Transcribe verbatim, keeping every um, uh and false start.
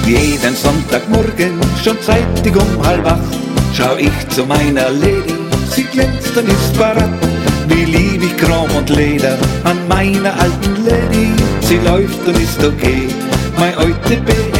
Jeden Sonntagmorgen, schon zeitig um halb acht, schau ich zu meiner Lady, sie glänzt und ist parat. Wie lieb ich Chrom und Leder an meiner alten Lady, sie läuft und ist okay, mein alte Baby.